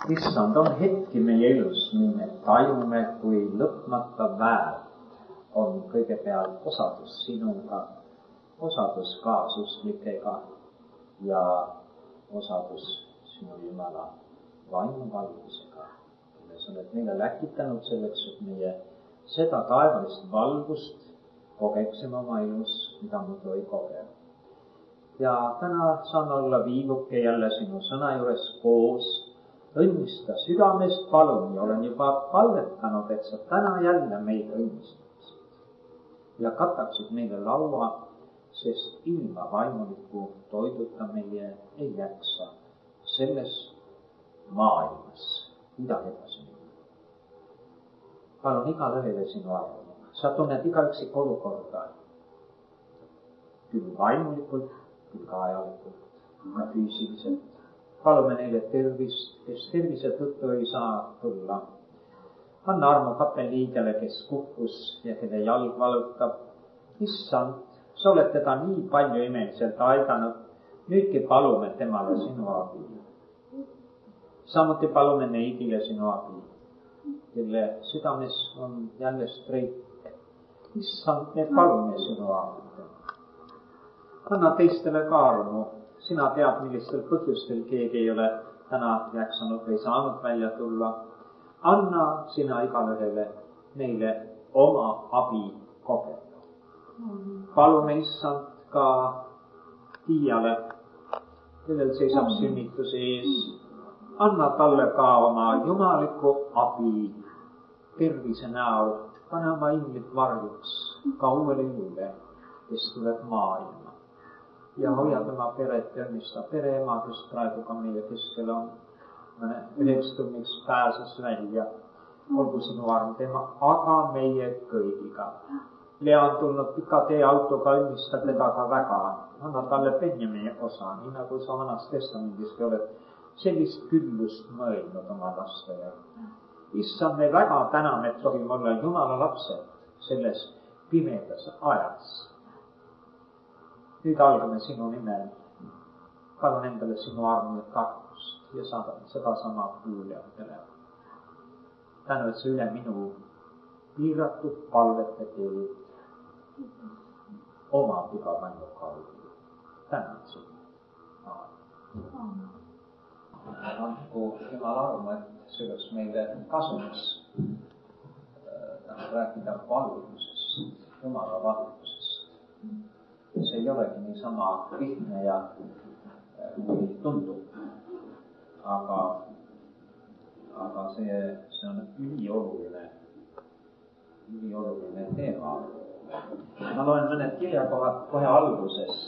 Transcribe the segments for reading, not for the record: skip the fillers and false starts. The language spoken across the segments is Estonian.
issand, on hetki meie elus, nii me tajume, kui lõpmata väärt on kõigepealt osadus sinuga, osadus kaasustlikega ja osadus sinu Jumala vaimuvalgusega, kelle sa oled meile läkitanud selleks, et meie seda taevalist valgust kogeksime oma elus, mida muidu ei koge. Ja täna saan olla viivuke jälle sinu sõna juures koos, õnnista südamest palun ja olen juba palvetanud, et sa täna jälle meid õnnistaksid ja kataksid meile laua, sest ilma vaimuliku toiduta meie ei jaksa selles maailmas midagi edasi minna. Palun igale ühele sinu arvamu. Sa tunned igaüksik olukorda, küll vaimulikult, küll ka ajalikult, ka füüsiliselt. Palume neile tervist, kes tervise tõttu ei saa tulla. Anna armu kapelliidjale, kes kukkus ja kelle jalg valutab. Issand, sa oled teda nii palju imeliselt aidanud. Nüüdki palume temale sinu abi. Samuti palume neidile sinu abi, kelle südames on jälle streik. Issand, me palume sinu abi. Anna teistele ka armu. Sina tead, millistel põhjustel keegi ei ole täna jaksanud või saanud välja tulla. Anna sina igale ühele neile oma abi kogeda. Palume issand ka Tiiale, kellel seisab sünnituse ees. Anna talle ka oma jumaliku abi tervise näol. Pane oma inglid varjuks ka uuele elule, kes tuleb maailma. Ja hoia tema peret ja õnnista pereema, kes praegu ka meie keskel on. Üheks tunniks pääses välja. Olgu sinu arm tema, aga meie kõigiga. Lea on tulnud pika tee autoga, õnnista teda ka väga. Anna talle Benjamini osa, nii nagu sa Vanas Testamendiski oled sellist küllust mõelnud oma lastele. Issand, me väga täname, et tohime olla Jumala lapsed selles pimedas ajas. Nüüd algame sinu nimel. Palun endale sinu armu ja tarkust ja saadame seda sama kuuljatele. Tänu, et see üle minu piiratud palvete teed oma püha vaimu kaudu. Tänan sinu. Andku Jumal armu, et see oleks meile kasumis rääkida valgusest, Jumala valgusest. See ei olegi niisama lihtne ja kui tundub, aga see on ülioluline teema. Ma loen mõned kirjakohad kohe alguses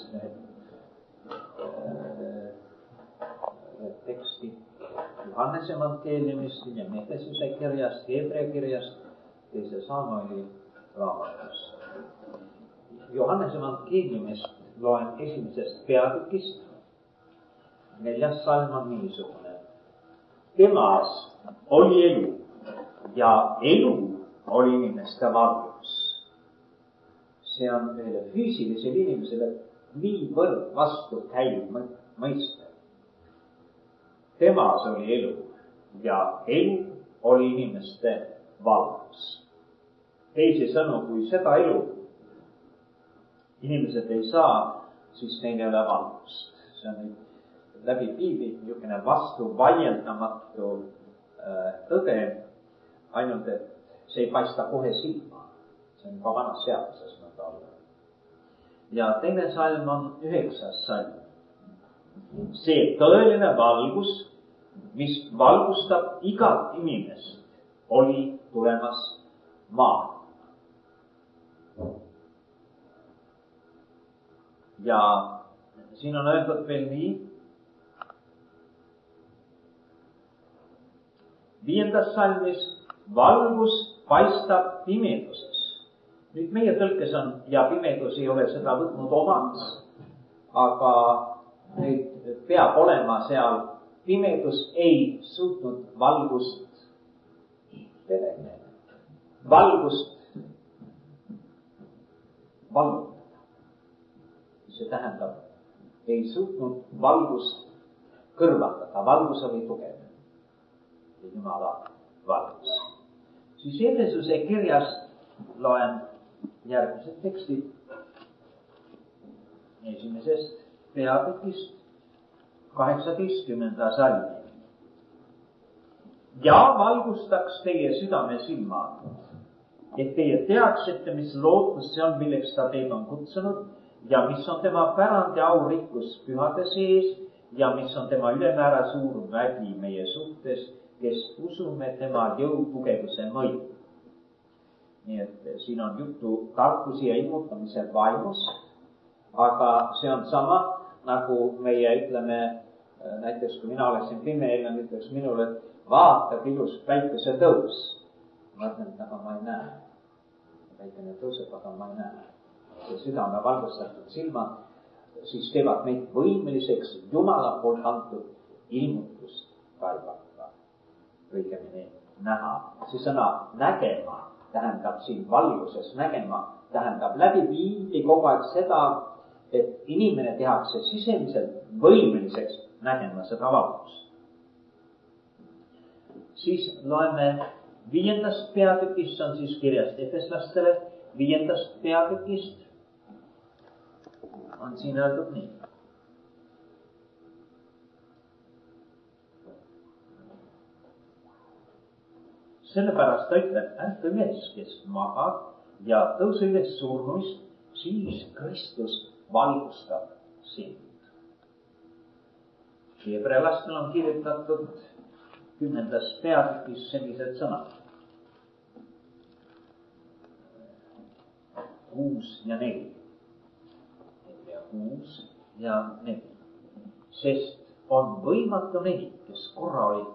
teksti Johannese evangeeliumist ja Efesuse kirjast, Hebrea kirjast, teise Samueli raamatust. Johannese evangeeliumist loen esimesest peatükist. 4. salm on niisugune. Temas oli elu ja elu oli inimeste valgus. See on ühele füüsilisele inimesele niivõrd vastu käiv mõiste. Temas oli elu ja elu oli inimeste valgus. Teisisõnu, kui seda elu inimesed ei saa, siis neil ei ole valgust. See on läbi piibli niisugune vastu vaieldamatu tõde, ainult et see ei paista kohe silma. See on ka vanas seaduses nõnda olla. Ja teine salm on 9. salm. See tõeline valgus, mis valgustab igat inimest, oli tulemas maa. Ja siin on öeldud veel nii. 5. salmis valgus paistab pimeduses. Nüüd meie tõlkes on ja pimedus ei ole seda võtnud omaks, aga nüüd peab olema seal pimedus ei suutnud valgust valgutada. See tähendab, ei suutnud valgust kõrvaldada, valgus oli tugev. Jumala valgus. Siis Efesuse kirjast loen järgmised tekstid esimesest peatükist 18. salmi. Ja valgustaks teie südame silmad, et teie teaksite, mis lootus see on, milleks ta teid on kutsunud ja mis on tema pärand ja aurikkus pühade sees ja mis on tema ülemäära suur vägi meie suhtes, kes usume tema jõutugevuse mõju. Nii et siin on juttu tarkusi ja ilmutamise vaimus, aga see on sama nagu meie ütleme, näiteks kui mina oleksin pimeline, ütleks minule, et vaata, ilus päikese tõus. Ma ütlen, et aga ma ei näe. Päikene tõuseb, aga ma ei näe. Südame valgustatud silmad siis teevad meid võimeliseks Jumala poolt antud ilmutust kaibata. Õigemini näha. See sõna nägema tähendab siin valguses nägema, tähendab läbi viidi kogu aeg seda, et inimene tehakse sisemiselt võimeliseks nägema seda valgust. Siis loeme 5. peatükist, on siis kirjast efeslastele 5. peatükist, on siin öeldud nii. Sellepärast ta ütleb, ärka üles, kes magab ja tõuse üles surnuist, siis Kristus valgustab sind. Hebrealastel on kirjutatud 10. peatükis sellised sõnad. 6 ja 4. 6 ja 4. Sest on võimatu neid, kes korra olid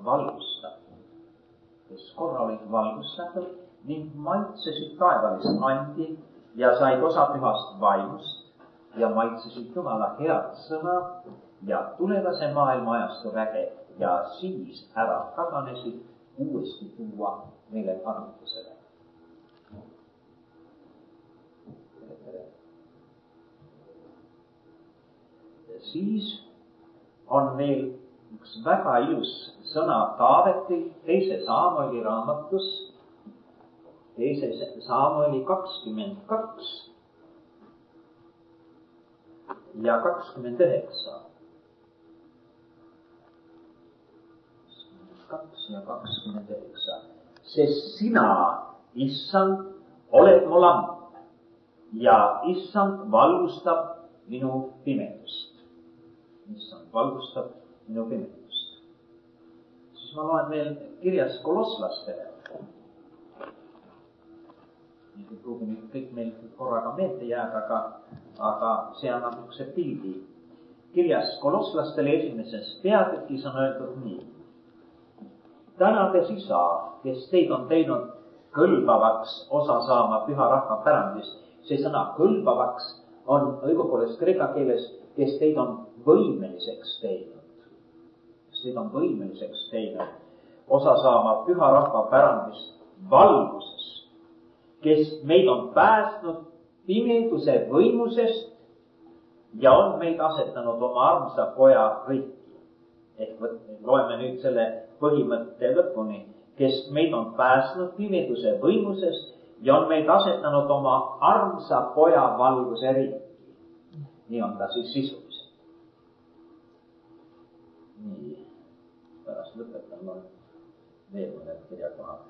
valgustatud ning maitsesid taevalist andi ja said osa pühast vaimust ja maitsesid Jumala head sõna ja tulevase maailma ajastu väge ja siis ära taganesid uuesti tuua meile kasutusele. Siis on meil üks väga ilus sõna Taaveti 2. Saamueli raamatus, 2. Saamueli 22 ja 29. 22 ja 29. Sest sina, issand, oled mu lamp ja issand valgustab minu pimedust. Issand valgustab minu pimedust. Siis ma loen veel kirjas kolosslastele. Ei pruugi nüüd kõik meil korraga meelde jääda, aga see annab niisuguse pildi. Kirjas kolosslastele 1. peatükis on öeldud nii. Tänades isa, kes teid on teinud kõlbavaks osa saama püha rahva pärandist. See sõna kõlbavaks on õigupoolest kreeka keeles, kes teid on võimeliseks teinud. Kes teid on võimeliseks teinud osa saama püha rahva pärandist valguses. Kes meid on päästnud pimeduse võimusest ja on meid asetanud oma armsa poja riiki. Ehk loeme nüüd selle põhimõtte lõpuni. Kes meid on päästnud pimeduse võimusest ja on meid asetanud oma armsa poja valguse riiki. Nii on ta siis sisuliselt. Nii, pärast lõpetan ma veel mõned kirjakohad.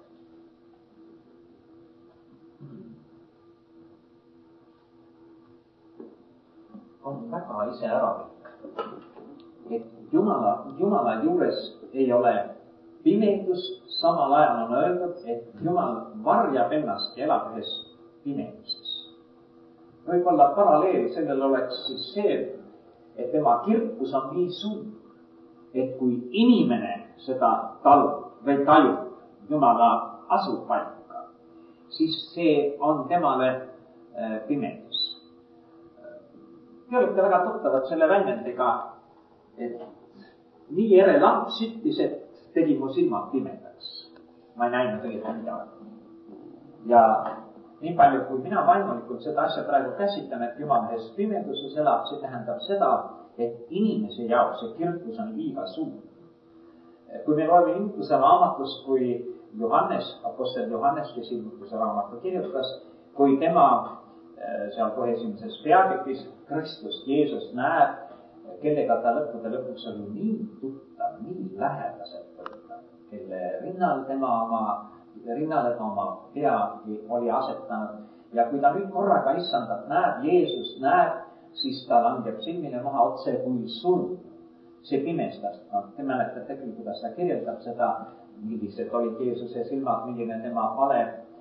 On väga iseäralik, et Jumala juures ei ole pimedust, samal ajal on öeldud, et Jumal varjab ennast ja elab ühes pimeduses. Võib-olla paralleel sellel oleks siis see, et tema kirkus on nii suur, et kui inimene seda tajub Jumala asupaika, siis see on temale pimedus. Te olete väga tuttavad selle väljendiga, et nii ere lamp süttis, et tegi mu silmad pimedaks. Ma ei näinud õieti midagi. Ja nii palju, kui mina vaimulikult seda asja praegu käsitan, et Jumal ühes pimeduses elab, see tähendab seda, et inimese jaoks see kirkus on liiga suur. kui me loeme Ilmutuse raamatust, kui Johannes, apostel Johannes, kes Ilmutuse raamatu kirjutas, kui tema seal kohe esimeses peatükis Kristust, Jeesus näeb, kellega ta lõppude lõpuks oli nii tuttav, nii lähedaselt tuttav, kelle rinnale ta oma peagi oli asetanud. Ja kui ta nüüd korraga issandat näeb, Jeesus näeb, siis ta langeb silmile maha otse kui surm. See pimestas. Te mäletate küll, kuidas ta kirjeldab seda, millised olid Jeesuse silmad, milline tema vale.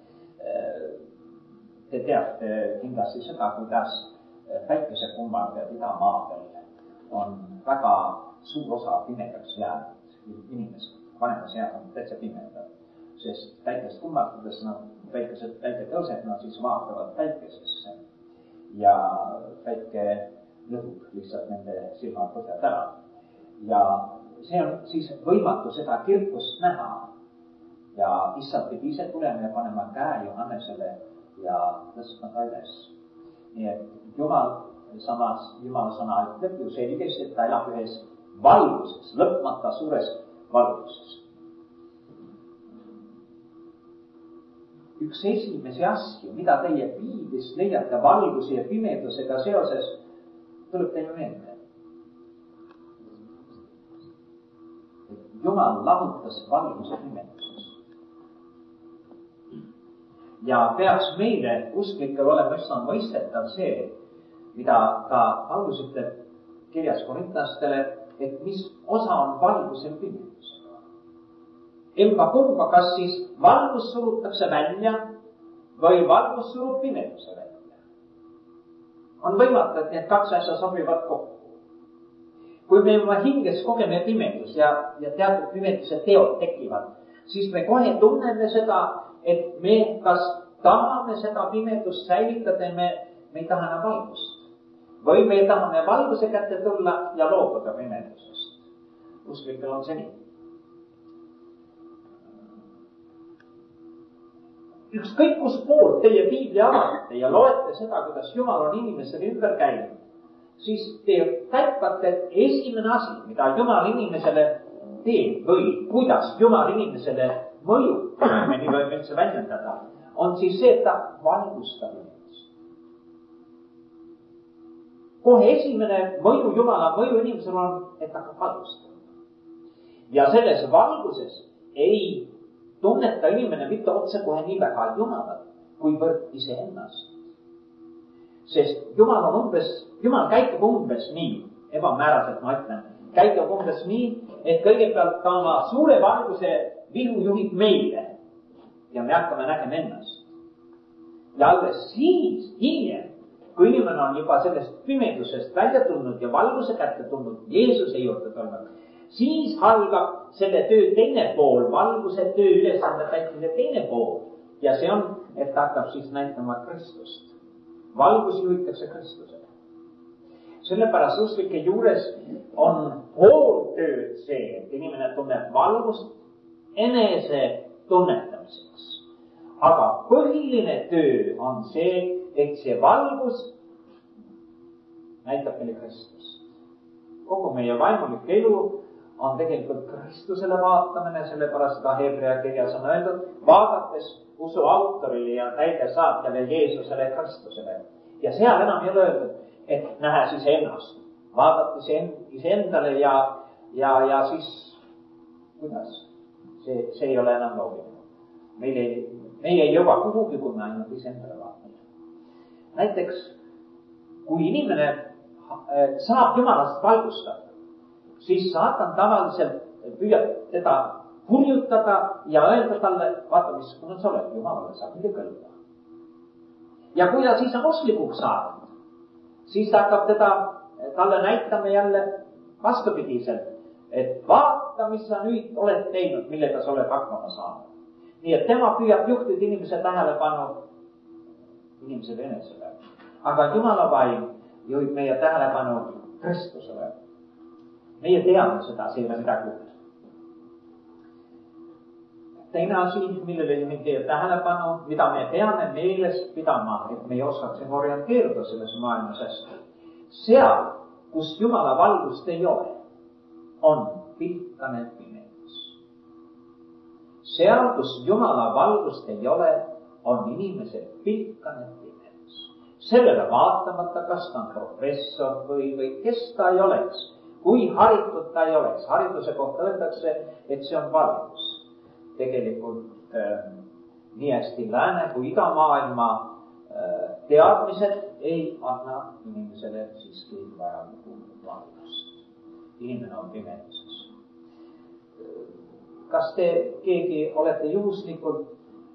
Te teate kindlasti seda, kuidas päikesekummardajad idamaadel on väga suur osa pimedaks jäänud inimesed. Vanemas jääb on täitsa pimedad, sest päikest kummardades, päike tõuseb, nad siis vaatavad päikesesse ja päike lõhub lihtsalt nende silmad põhjad ära. Ja see on siis võimatu seda kirkust näha. Ja issand pidi ise tulema ja panema käe Johannesele ja tõstma ta üles. Nii et Jumala sõna ütleb ju selgesti, et ta elab ühes valguses, lõpmata suures valguses. Üks esimesi asju, mida teie piiblist leiate valguse ja pimedusega seoses, tuleb teile meelde. Jumal lahutas valguse pimedusest. Ja peaks meile usklikel olema üsna mõistetav see, mida ka Paulus ütleb kirjas korintlastele, et mis osa on valgusel pimedusega. Emba kumba, kas siis valgus surutakse välja või valgus surub pimeduse välja. On võimatu, et need kaks asja sobivad kokku. Kui me oma hinges kogeme pimedus ja teatud pimeduse teod tekivad, siis me kohe tunneme seda, et me kas tahame seda pimedust säilitada ja me ei taha enam valgust. Või me tahame valguse kätte tulla ja loobuda pimedusest. Usklikel on see nii. Ükskõik kus pool teie piibli avate ja loete seda, kuidas Jumal on inimesele ümber käinud, siis te täipate, et esimene asi, mida Jumal inimesele teeb või kuidas Jumal inimesele mõjub, me nii võime üldse väljendada, on siis see, et ta valgustab inimest. Kohe esimene mõju Jumala mõju inimesele on, et ta hakkab valgustama. Ja selles valguses ei tunneta inimene mitte otse kohe nii väga Jumalat, kuivõrd iseennast. Sest Jumal käitub umbes nii, ebamääraselt ma ütlen, käitub umbes nii, et kõigepealt ta oma suure valguse vihu juhib meile ja me hakkame nägema ennast. Ja alles siis, hiljem, kui inimene on juba sellest pimedusest välja tulnud ja valguse kätte tulnud, Jeesuse juurde tulnud, siis algab selle töö teine pool, valguse töö ülesande täitmise teine pool. Ja see on, et ta hakkab siis näitama Kristust. Valgus juhitakse Kristusele. Sellepärast usklike juures on pooltööd see, et inimene tunneb valgust enese tunnetamiseks. Aga põhiline töö on see, et see valgus näitab meile Kristust. Kogu meie vaimulik elu on tegelikult Kristusele vaatamine, sellepärast seda Hebrea kirjas on öeldud, vaadates usu autorile ja täidesaatjale Jeesusele Kristusele. Ja seal enam ei ole öeldud, et nähes iseennast, vaadates iseendale ja siis, kuidas? See ei ole enam loogiline. Meie ei jõua kuhugi, kui me ainult iseendale vaatame. Näiteks, kui inimene saab Jumalast valgustada, siis saatan tavaliselt püüab teda hurjutada ja öelda talle, vaata, missugune sa oled, Jumalale saab midagi kõlba. Ja kui ta siis on usklikuks saanud, siis ta hakkab talle näitama jälle vastupidiselt, et vaata, mis sa nüüd oled teinud, millega sa oled hakkama saanud. Nii et tema püüab juhtida inimese tähelepanu inimesele enesele. Aga Jumala vaim juhib meie tähelepanu Kristusele. Meie teame seda, see ei ole midagi uut. Teine asi, millele juhin teie tähelepanu, mida me peame meeles pidama, et me ei oskaksime orienteeruda selles maailmas hästi. Seal, kus Jumala valgust ei ole, on pilkane pimedus. seal, kus Jumala valgust ei ole, on inimesel pilkane pimedus. Sellele vaatamata, kas ta on professor või kes ta ei oleks, kui haritud ta ei oleks. Hariduse kohta öeldakse, et see on valgus. Tegelikult nii hästi lääne kui idamaailma teadmised ei anna inimesele siiski vajalikku valgust. Inimene on pimeduses. Kas te keegi olete juhuslikult,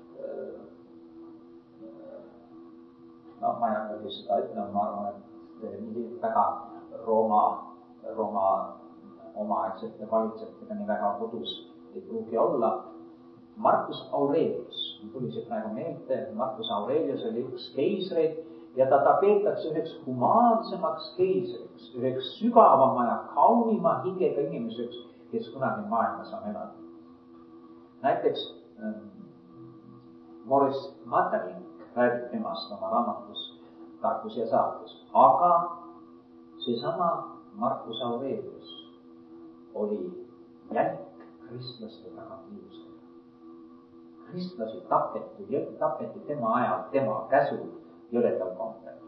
ma ei hakka seda ütlema, ma arvan, et väga Rooma omaaegsete valitsejatega nii väga kodus ei pruugi olla. Marcus Aurelius, tuli see praegu meelde, Marcus Aurelius oli üks keisreid ja ta peetakse üheks humaansemaks keisriks, üheks sügavama ja kaunima hingega inimeseks, kes kunagi maailmas on elanud. Näiteks Morris Maeterlinck räägib temast oma raamatus Tarkus ja saatus, aga seesama Marcus Aurelius oli jälk kristlaste taga kiusajal. Kristlasi tapeti tema ajal, tema käsul jõledal kombel.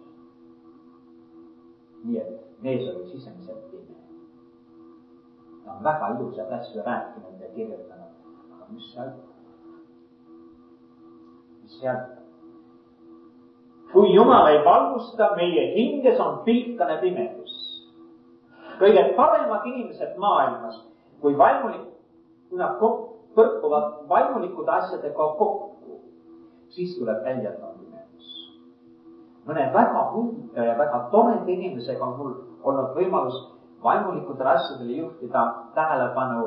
Nii et mees oli sisemiselt pime. Ta on väga ilusad asju rääkinud ja kirjutanud, aga mis sealt? Kui Jumal ei valgusta, meie hinges on pilkane pimedus. Kõige paremad inimesed maailmas, kui nad põrkuvad vaimulikud asjadega kokku, siis tuleb välja, et on pimedus. Mõne väga huvitav ja väga torede inimesega on mul olnud võimalus vaimulikudele asjadele juhtida tähelepanu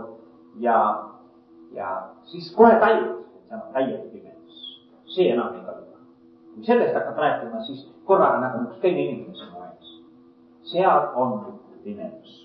ja siis kohe tajud, et see on täielik pimedus. See enam ei kõlba. Kui sellest hakkad rääkima, siis korraga nagu üks teine inimene sinu ees. Seal on pimedus.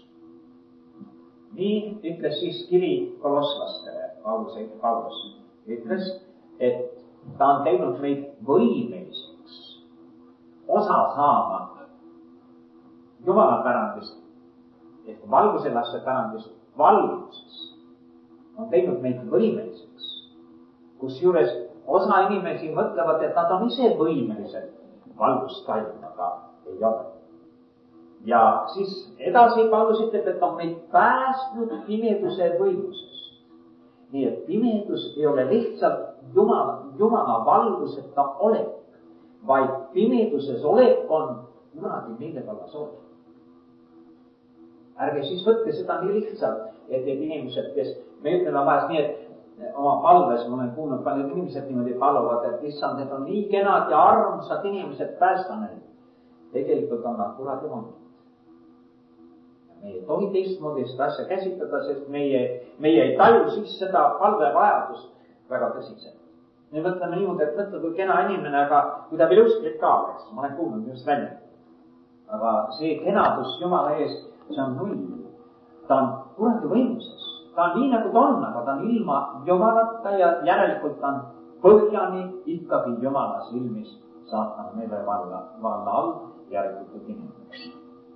Nii ütles siis kiri kolosslastele. Paulus ütles, et ta on teinud meid võimeliseks osa saama Jumala pärandist, ehk valguselaste pärandist valguses. On teinud meid võimeliseks, kusjuures osa inimesi mõtlevad, et nad on ise võimelised valgust tajuma, aga ei ole. Ja siis edasi Paulus ütleb, et on meid päästnud pimeduse võimusest. Nii et pimedus ei ole lihtsalt Jumala valguseta olek, vaid pimeduses olek on kunagi mille vallas olek. Ärge siis võtke seda nii lihtsalt, et inimesed, kes me ütleme vahest nii, et oma palves, ma olen kuulnud paljud inimesed niimoodi paluvad, et issand, need on nii kenad ja armsad inimesed, päästa neid. Tegelikult on nad kuradi vangid. Me ei tohi teistmoodi seda asja käsitleda, sest meie ei taju siis seda palvevajadust väga tõsiselt. Me mõtleme niimoodi, et mõtle, kui kena inimene, aga kui ta veel usklik ka oleks, ma olen kuulnud just välja. Aga see kenadus Jumala ees, see on null. Ta on kuradi võimuses. Ta on nii nagu ta on, aga ta on ilma Jumalata ja järelikult ta on põhjani ikkagi Jumala silmis saatan meile valla all järelikult inimeseks.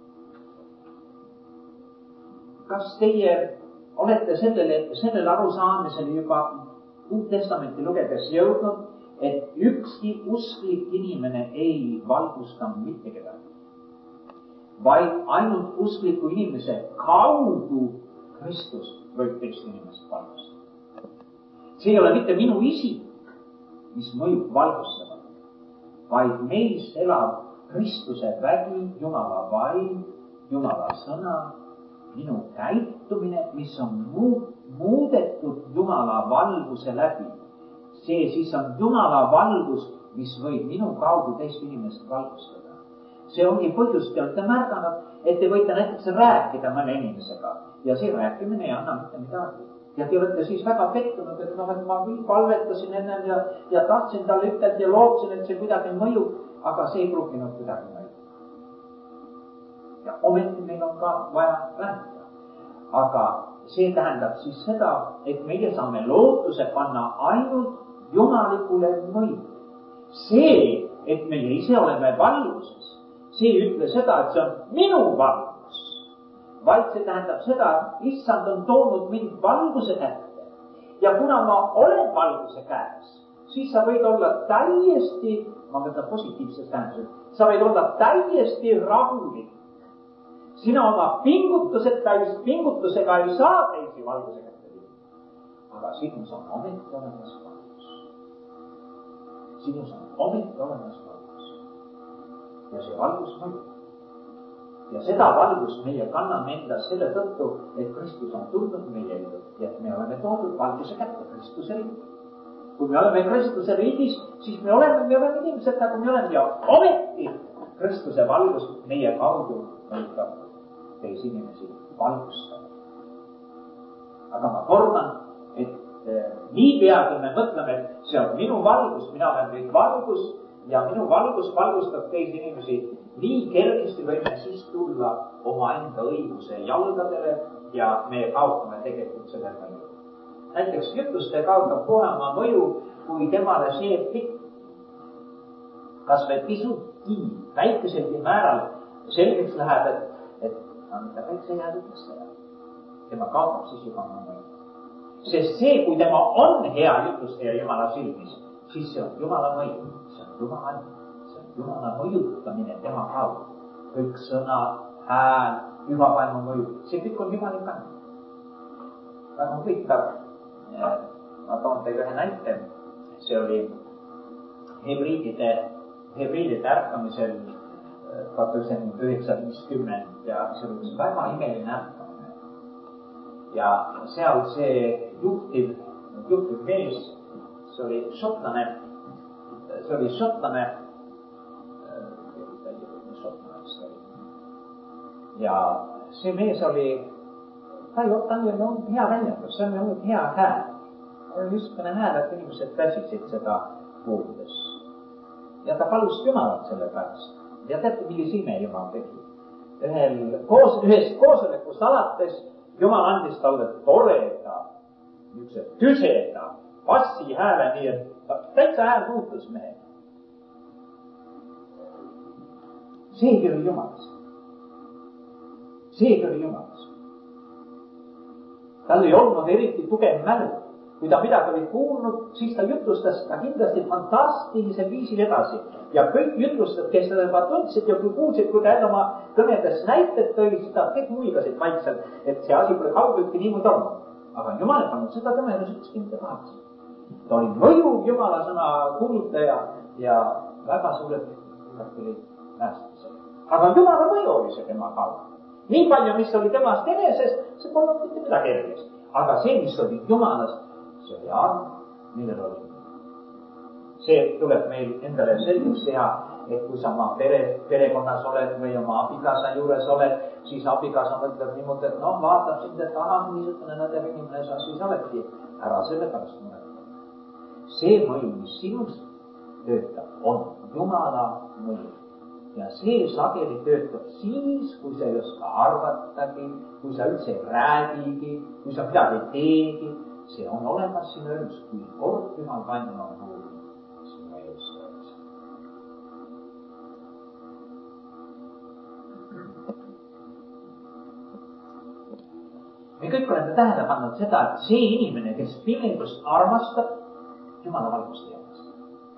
Kas teie olete sellele arusaamisele juba Uut Testamenti lugedes jõudnud, et ükski usklik inimene ei valgusta mitte kedagi, vaid ainult uskliku inimese kaudu Kristus võib teist inimest valgustada. See ei ole mitte minu isik, mis mõjub valgustavalt, vaid meis elab Kristuse vägi, Jumala vaim, Jumala sõna, minu käitumine, mis on muudetud Jumala valguse läbi. See siis on Jumala valgus, mis võib minu kaudu teist inimest valgustada. See ongi põhjus, te olete märganud, et te võite näiteks rääkida mõne inimesega ja see rääkimine ei anna mitte midagi. Ja te olete siis väga pettunud, et ma küll palvetasin ennem ja tahtsin talle ütelda ja lootsin, et see kuidagi mõjub, aga see ei pruukinud kuidagi mõjub. Ja ometi meil on ka vaja rääkida. Aga see tähendab siis seda, et meie saame lootuse panna ainult jumalikule mõju. See, et meie ise oleme valguses, see ei ütle seda, et see on minu valgus, vaid see tähendab seda, et issand on toonud mind valguse kätte ja kuna ma olen valguse käes, siis sa võid olla täiesti, ma mõtlen positiivses tähenduses, sa võid olla täiesti rahulik. Sina oma pingutusega ei saa teisi valguse kätte viia. Aga sinus on ometi olemas valgus. Sinus on ometi olemas valgus. Ja see valgus mõjub. Ja seda valgust meie kanname endas selle tõttu, et Kristus on tulnud meie ellu ja et me oleme toodud valguse kätte Kristuse riigi. Kui me oleme Kristuse riigis, siis me oleme inimesed nagu me oleme ja ometi Kristuse valgus meie kaudu mõjutab teisi inimesi valgustada. Aga ma kordan, et niipea kui me mõtleme, et see on minu valgus, mina olen kõik valgus ja minu valgus valgustab teisi inimesi, nii kergesti võime siis tulla omaenda õiguse jalgadele ja me kaotame tegelikult selle mõju. Näiteks Jutluste kaotab kohe oma mõju, kui temale see pikk, kas või pisutki, väikeselgi määral selgeks läheb, et mida kõik see jääb Jutlustaja. Tema kaotab siis juba oma mõju. Sest see, kui tema on hea Jutlustaja Jumala silmis, siis see on Jumala mõju, see on Jumala mõjutamine tema kaudu. Kõik sõnad, hääl, püha vaimu mõju, see kõik on Jumalik andnud. Väga huvitav, ma toon teile ühe näite, see oli hebriidide ärkamisel 1950 ja see oli üks väga imeline ärkamine. Ja seal see juhtiv mees, see oli šotlane, ja see mees oli, ta oli olnud hea väljendus, see oli olnud hea hääl. See oli niisugune hääl, et inimesed väsisid seda kuuldes. Ja ta palus Jumalat selle pärast. Ja teate, millise ime Jumal tegi? Ühest koosolekust alates Jumal andis talle toreda, niisuguse tüseda bassi hääle, nii et täitsa hääl muutus mehe. Seegi oli Jumalas. Tal ei olnud eriti tugev mälu. Kui ta midagi oli kuulnud, siis ta jutlustas ta kindlasti fantastilisel viisil edasi. Ja kõik jutlustajad, kes seda juba tundsid ja kui kuulsid, kui ta oma kõnedes näited tõi, siis ta kõik muigasid vaikselt, et see asi pole kaugeltki niimoodi olnud. Aga Jumal ei pannud seda kõnedes ükski mitte pahaks. Ta oli mõjuv Jumala sõna kuulutaja ja väga suured oli päästised. Aga Jumala mõju oli see tema kaudu. Nii palju, mis oli temast enesest, see polnud mitte midagi erilist. Aga see, mis oli Jumalast, see oli arm, millel oli. See tuleb meil endale selgeks teha, et kui sa oma perekonnas oled või oma abikaasa juures oled, siis abikaasa mõtleb niimoodi, et vaatab sind, et niisugune nõdev inimene sa siis oledki. Ära selle pärast mõelda. See mõju, mis sinust töötab, on Jumala mõju. Ja see sageli töötab siis, kui sa ei oska arvatagi, kui sa üldse ei räägigi, kui sa midagi ei teegi. See on olemas sinu elus, kui kord Jumal vaimne on kuulnud sinu elus. Me kõik oleme tähele pannud seda, et see inimene, kes pimedust armastab, Jumala valgust ei armasta.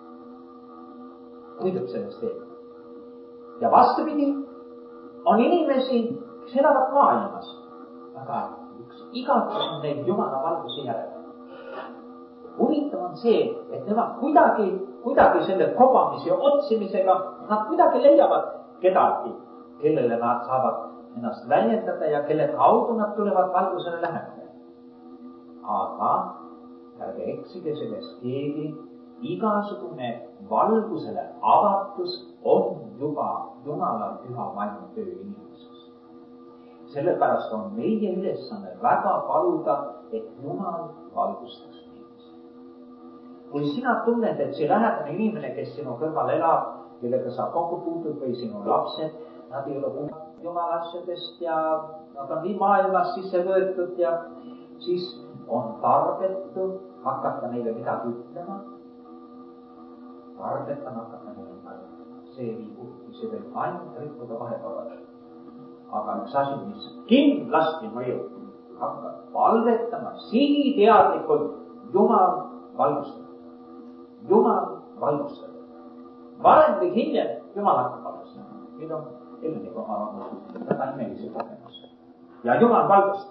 Hoidub sellest teed. Ja vastupidi, on inimesi, kes elavad maailmas, aga üks igatsus on neil Jumala valguse järele. Huvitav on see, et nemad kuidagi selle kobamise ja otsimisega, nad kuidagi leiavad kedagi, kellele nad saavad ennast väljendada ja kelle kaudu nad tulevad valgusele lähemale. Aga ärge eksige sellest keegi, igasugune valgusele avatus on juba Jumala püha vaimu töö inimeses. Sellepärast on meie ülesanne väga paluda, et Jumal valgustaks meid. Kui sina tunned, et see lähedane inimene, kes sinu kõrval elab, kellega sa kokku puutud või sinu lapsed, nad ei ole kuulnud Jumala asjadest ja nad on nii maailmas sisse võetud ja siis on tarbetu hakata neile midagi ütlema. Tarbetan hakata neile midagi. See võib ainult rikkuda vahekorrale. Aga üks asi, mis kindlasti mõjub, hakkab valvetama sihiteadlikult Jumal valgustab. Jumal valgustab. Varem või hiljem Jumal hakkab valgustama. Nüüd on Heleniga väga imelise kogemus. Ja Jumal valgustab.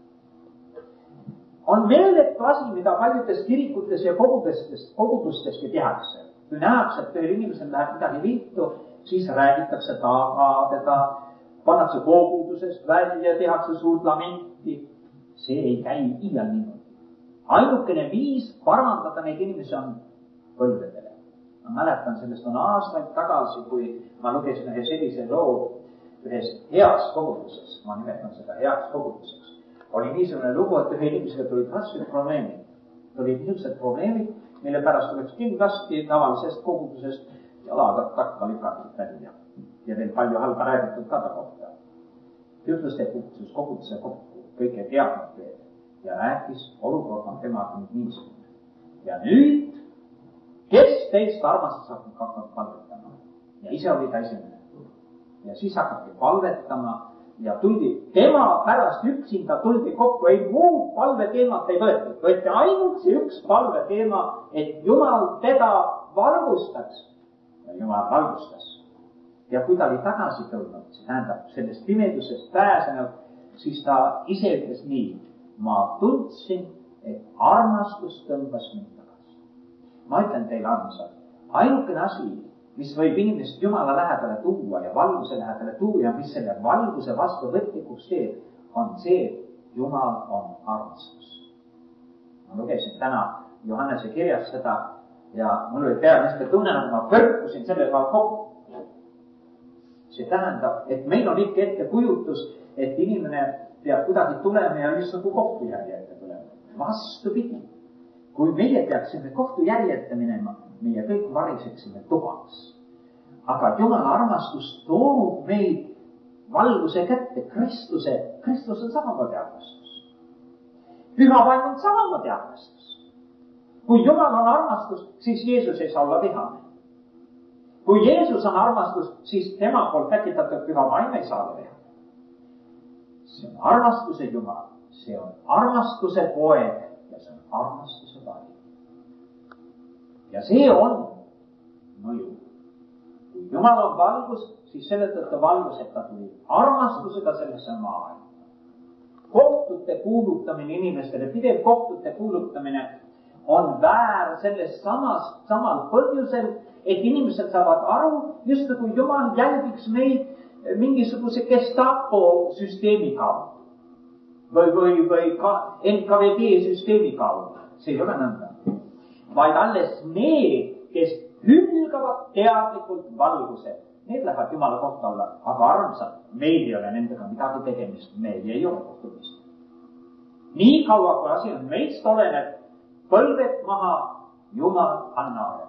On meeletu asi, mida paljudes kirikutes ja kogudustesti tehakse. Kui nähakse, et ühel inimesel läheb midagi viltu, siis räägitakse taga teda, pannakse kogudusest välja, tehakse suurt lamenti. See ei käi iial niimoodi. Ainukene viis parandada neid inimesi on põlvedele. Ma mäletan, sellest on aastaid tagasi, kui ma lugesin ühe sellise loo ühes heas koguduses. Ma nimetan seda heaks koguduseks. Oli niisugune lugu, et ühe inimesega tulid rasked probleemid. Tulid niisugused probleemid, mille pärast oleks kindlasti tavalisest kogudusest jalaga takka lükatud välja. Ja veel palju halba räägitud ka ta kohta. Ütluste kutsus koguduse kokku, kõike teadnud veel. Ja rääkis, olukord on temaga nüüd niisugune. Ja nüüd, kes teist armastas hakkab palvetama? Ja ise oli ta esimene. Ja siis hakati palvetama ja tuldi, tema pärast üksinda tuldi kokku, ei muud palveteemat ei võetud. Võeti ainult see üks palveteema, et Jumal teda valgustaks. Ja Jumal valgustas. Ja kui ta oli tagasi tulnud, see tähendab sellest pimedusest pääsenud, siis ta ise ütles nii. Ma tundsin, et armastus tõmbas mind tagasi. Ma ütlen teile, armsad, ainukene asi, mis võib inimest Jumala lähedale tuua ja valguse lähedale tuua ja mis selle valguse vastu võtlikuks teeb, on see, et Jumal on armastus. Ma lugesin täna Johannese kirjas seda ja mul oli peamiste tunne, et ma põrkusin sellega kokku. See tähendab, et meil on ikka ettekujutus, et inimene peab kuidagi tulema ja just nagu kohtujärjete tulema. Vastupidi, kui meie peaksime kohtujärjete minema, meie kõik variseksime tubaks. Aga Jumala armastus toomub meid valguse kätte, Kristus on samamoodi armastus. Püha vaim on samamoodi armastus. Kui Jumal on armastus, siis Jeesus ei saa olla vihane. Kui Jeesus on armastus, siis tema poolt tekitatud püha vaim ei saa olla vihane. See on armastuse Jumal, see on armastuse poeg ja see on armastuse vaim. Ja see on mõju. Kui Jumal on valgus, siis selle tõttu valguseta tuli armastusega sellesse maailma. Kohtute kuulutamine inimestele, pidev kohtute kuulutamine on väär sellest samal põhjusel, et inimesed saavad aru, just nagu Jumal jälgiks meid mingisuguse Gestapo süsteemi kaudu või NKVD süsteemi kaudu. See ei ole nõnda. Vaid alles need, kes hülgavad teadlikult valguse, need lähevad Jumala kohta olla, aga armsad, meil ei ole nendega midagi tegemist, meil ei ole kohtumist. Nii kaua, kui asi on meist oleneb, põlved maha, Jumal anna arem.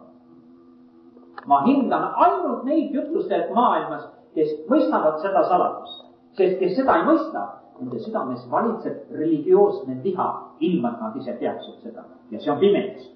Ma hindan ainult neid jutlustajad maailmas, kes mõistavad seda saladust, sest kes seda ei mõista, nende südames valitseb religioosne viha, ilma nad ise teaksid seda. Ja see on pimedus.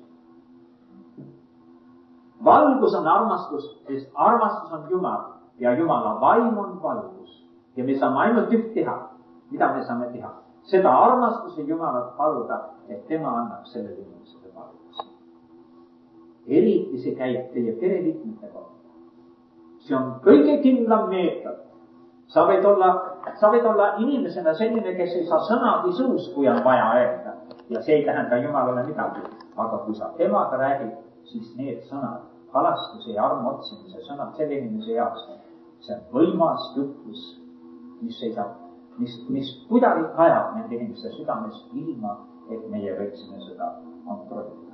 Valgus on armastus, sest armastus on Jumal ja Jumala vaim on valgus. Ja me saame ainult üht teha. Mida me saame teha? Seda armastuse Jumalat paluda, et tema annab sellele inimesele valguse. Eriti see käib teie pereliikmete kohta. See on kõige kindlam meetod. Sa võid olla inimesena selline, kes ei saa sõnagi suus, kui on vaja öelda. Ja see ei tähenda Jumalale midagi. Aga kui sa temaga räägid, siis need sõnad, halastuse ja armu otsimise sõnad selle inimese jaoks, see on võimas jutlus, mis kuidagi kajab nende inimeste südames ilma, et meie võiksime seda kontrollida.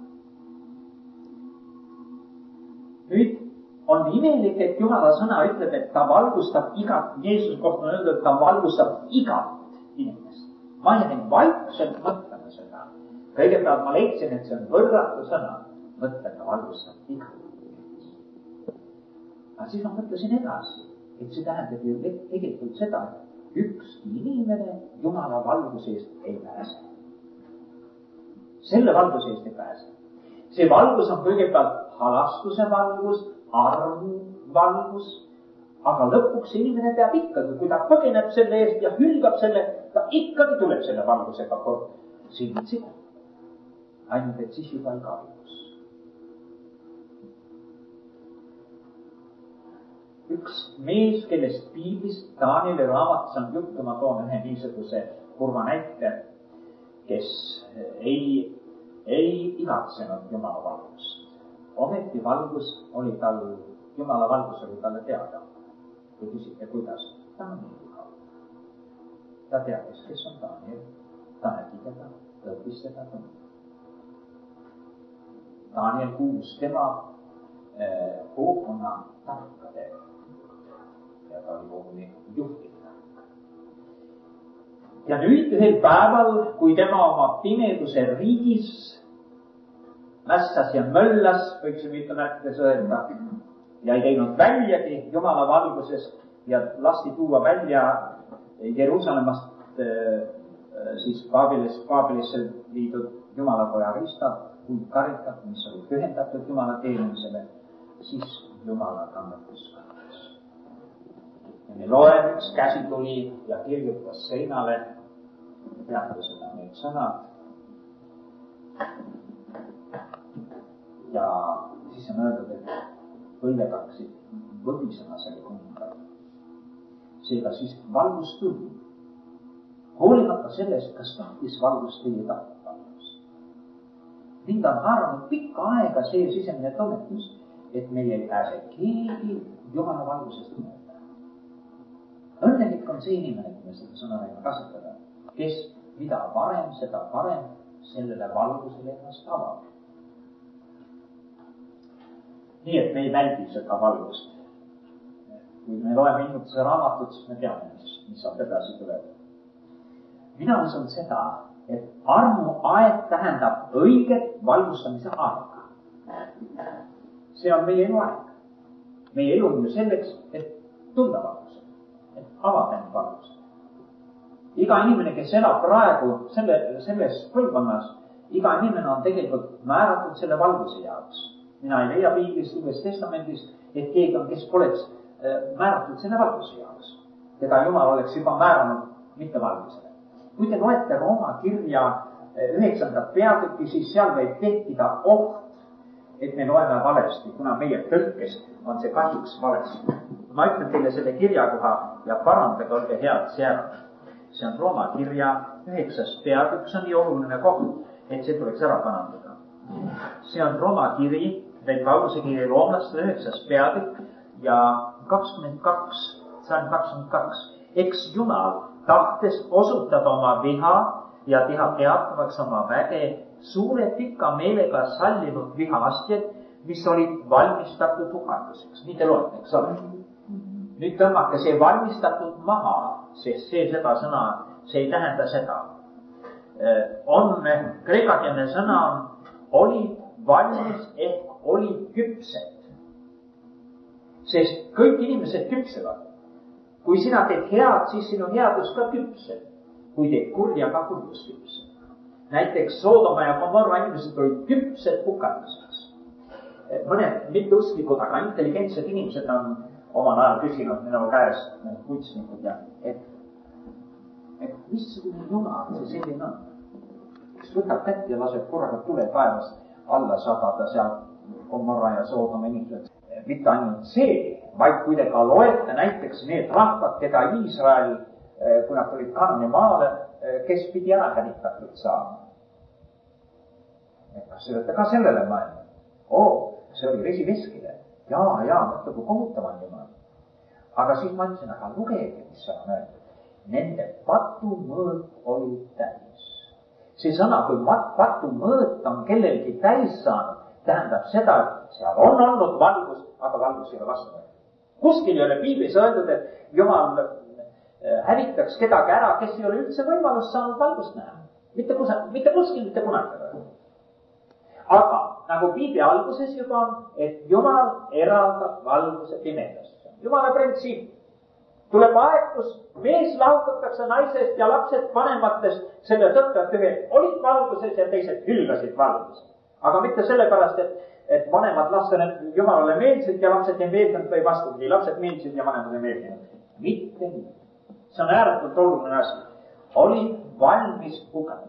Nüüd on imelik, et Jumala sõna ütleb, et ta valgustab igat, Jeesus kohta on öeldud, et ta valgustab igat inimest. Ma jäin vaikselt mõtlema seda. Kõigepealt ma leidsin, et see on võrratu sõna. Mõtlema valgustab igat inimest. Aga siis ma mõtlesin edasi, et see tähendab ju tegelikult seda, et ükski inimene Jumala valguse eest ei pääse. Selle valguse eest ei pääse. See valgus on kõigepealt halastuse valgus, armu valgus, aga lõpuks inimene peab ikkagi, kui ta põgeneb selle eest ja hülgab selle, ta ikkagi tuleb selle valgusega kord silmitsi. ainult et siis juba ei kahjuks. Üks mees, kellest piiblis Danieli raamatus on juttu, ma toon ühe niisuguse kurva näite, kes ei igatsenud Jumala valgust. Ometi valgus oli tal, Jumala valgus oli talle teada. Kui küsite, kuidas? Danieliga. Ta teadis, kes on Daniel. Ta nägi teda, ta õppis teda tundma. Daniel kuus tema koogkonna tarkade ja ta oli koguni juhtimine. Ja nüüd ühel päeval, kui tema oma pimeduse riigis mässas ja möllas, võiksime ütelda märkides öelda, ja ei teinud väljagi Jumala valguses ja lasti tuua välja Jeruusalemmast siis Paabilisse viidud Jumalakoja ristad, kuldkarikad, mis oli pühendatud Jumala teenimisele, siis Jumala kannatus kannatus. Ja me loeme, üks käsi tuli ja kirjutas seinale, teate seda need sõnad. Ja siis on öeldud, et põlved hakkasid võbisema selle kummal. Seega siis valgus tuli. Hoolimata sellest, kas tahtis valgust või ei tahtis valgust. Mind on haaranud pikka aega see sisemine tunnetus, et meil ei pääse keegi Jumala valgusest mõelda. Õnnelik on see inimene, kui me seda sõna võime kasutada, kes mida varem, seda parem sellele valgusele ennast avab. Nii et me ei väldi seda valgust. Kui me loeme Innutuse raamatut, siis me teame, mis on edasi tuleb. Mina usun seda, et armuaeg tähendab õiget valgustamise aega. See on meie eluaeg. Meie elu on ju selleks, et tunda valgust, et avada end valgust. Iga inimene, kes elab praegu selles põlvkonnas, iga inimene on tegelikult määratud selle valguse jaoks. Mina ei leia piiblist, Uues Testamendis, et keegi on, kes poleks määratud selle valguse jaoks. Teda Jumal oleks juba määranud mitte valgusele. Kui te loete Rooma kirja 9. peatükki, siis seal võib tekkida oht, et me loeme valesti, kuna meie tõlkes on see kahjuks valesti. Ma ütlen teile selle kirjakoha ja parandage, olge head seal. See on Rooma kirja 9. peatükk, see on nii oluline koht, et see tuleks ära parandada. See on Rooma kiri, või Pauluse kiri roomlaste 9. peatükk ja 22, see on 22. Eks Jumal tahtes osutada oma viha ja teha teatavaks oma väge suure pika meelega sallinud vihaastjad, mis olid valmistatud hukanduseks. Nii te loete, eks ole? Nüüd tõmmake see valmistatud maha, sest seda sõna, see ei tähenda seda. On kreekakeelne sõna olid valmis ehk olid küpsed. Sest kõik inimesed küpsevad. Kui sina teed head, siis sinu headus ka küpsed. Kui teed kurja, ka kurjus küpsed. Näiteks Soodoma ja Gomorra inimesed olid küpsed hukanduseks. Mõned mitteusklikud, aga intelligentsed inimesed on omal ajal küsinud minu käest, kutsnikud ja et missugune Jumal see selline on? Kes võtab kätt ja laseb korraga tule taevast alla sadada seal Gomorra ja Soodoma inimesed. Mitte ainult see, vaid kui te ka loete näiteks need rahvad, keda Iisrael, kui nad tulid Kanani maale, kes pidi ära hävitatud saama. Kas te olete ka sellele mõelnud? See oli vesi veskile. Jaa, mõtle, kui kohutav on Jumal. Aga siis ma ütlesin, aga lugege, mis seal on öeldud. Nende patumõõt oli täis. See sõna, kui patumõõt on kellelgi täis saanud, tähendab seda, et seal on olnud valgus, aga valgus ei ole vastu. Kuskil ei ole piiblis öeldud, et Jumal hävitaks kedagi ära, kes ei ole üldse võimalust saanud valgust näha. Mitte kuskil, mitte kunagi. Aga nagu piibli alguses juba on, et Jumal eraldab valguse pimedasse. Jumala printsiip. Tuleb aeg, kus mees lahutatakse naisest ja lapsed vanematest selle tõttu, et ühed olid valguses ja teised hülgasid valguses. Aga mitte sellepärast, et vanemad lastele Jumalale meeldisid ja lapsed ei meeldinud või vastupidi, lapsed meeldisid ja vanemad ei meeldinud. Mitte nii. See on ääretult oluline asi. Olid valmis hukanduseks.